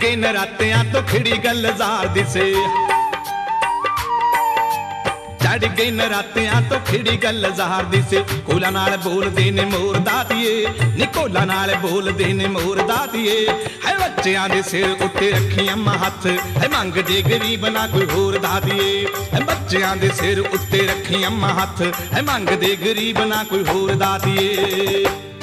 गए नरात्तियां तो खिड़ी गल जार दिसे, चढ़ गई नरात्तियां तो खिड़ी गल जार दिसे। कोला नाल बोलदे ने मोर दातिए, नी कोला नाल बोलदे ने मोर दातिए। है बच्चियां दे सिर उत्ते रखी अम्मा हथ, है मंगदे गरीब ना कोई होर दातिए। है बच्चियां दे सिर उत्ते रखी अम्मा हथ, है मंगदे गरीब ना कोई होर दातिए।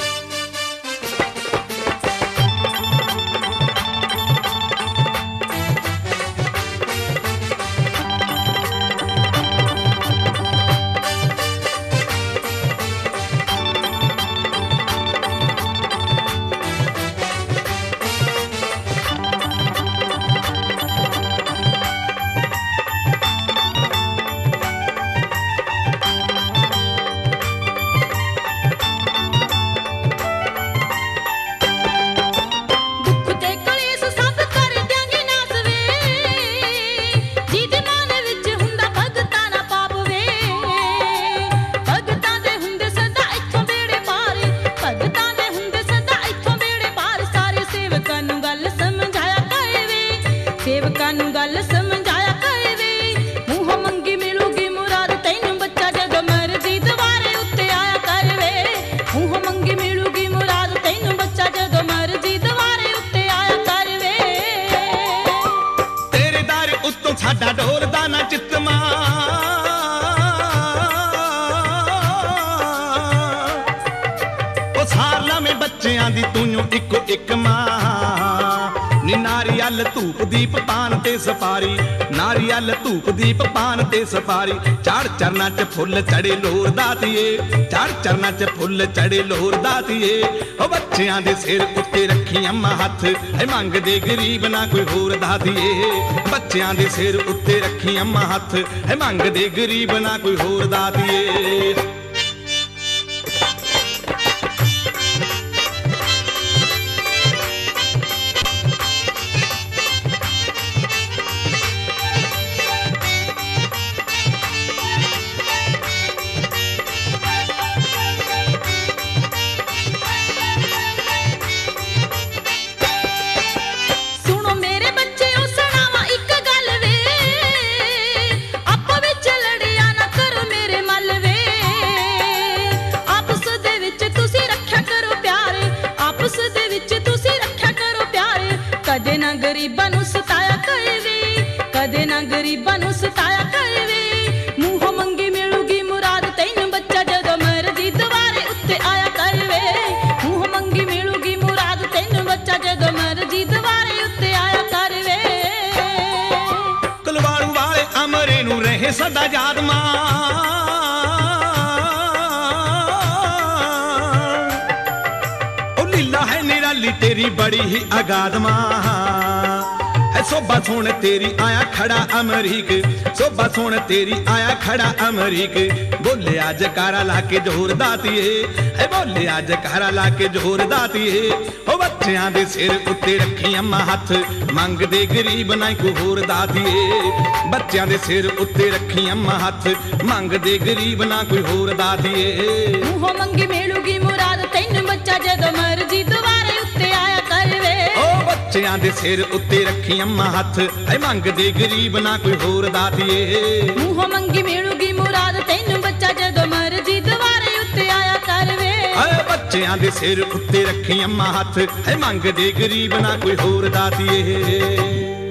सेवकां नूं गल समझाया कर वे, मूंह मंगी मिलूगी मुराद तैनूं बच्चा जदों मर्जी दवारे उत्ते आया कर वे। मूंह मंगी मिलूगी मुराद तैनूं बच्चा जदों मर्जी दवारे उत्ते आया कर वे। तेरे दर उत्तों साडा डोलदा ना चित्त मां, ओ सार ला में बच्चियां दी तूं इको इक मां। नी नारियल धूप दीप पान ते सफारी, नारियल धूप दीप पान ते सफारी। चार चरना च फुल चढ़े लोर दातिए, चार चरना च फुल चढ़े लोर दातिए। ओ बच्चियां दे सिर उत्ते रखी अम्मा हथ, है मंगदे गरीब ना कोई होर दातिए। बच्चियां दे सिर उत्ते रखी अम्मा हथ, है मंगदे गरीब ना कोई होर दातिए। कदे ना गरीबां नूं सताया कर वे, कदे ना गरीबां नूं सताया कर वे। मूंह मंगी मिलूगी मुराद तैनूं बच्चा जदों मर्जी दवारे उत्ते आया कर वे। मूंह मंगी मिलूगी मुराद तैनूं बच्चा जदों मर्जी दवारे उत्ते आया कर वे। कलवाड़ू वाले अमरे नूं रहे सदा याद मां, ओ लीला है निराली तेरी बड़ी ही अगाध मां। है सोबा सोन तेरी आया खड़ा अमरीक, सोबा सोन तेरी आया खड़ा अमरीक। बोले आज कारा लाके जोर दातिए, है बोले आज कारा लाके जोर दातिए। ओ बच्चियां दे सिर उत्ते रखी अम्मा हथ, मंगदे गरीब ना कोई होर दातिए। बच्चियां दे सिर उत्ते रखी अम्मा हथ, मंगदे गरीब ना कोई होर दातिए। मूंह मंगी मिलूगी मुराद तैनूं बच्चा जदों मर्जी दवारे उत्ते आया कर वे। बच्चियां दे सिर उत्ते रखी अम्मा हथ, है मंगदे गरीब ना कोई होर दातिए। मूंह मंगी मिलूगी मुराद तैनूं बच्चा जदों मर्जी दवारे उत्ते आया कर वे। बच्चियां दे सिर उत्ते रखी अम्मा हथ, है मंगदे गरीब ना कोई होर दातिए।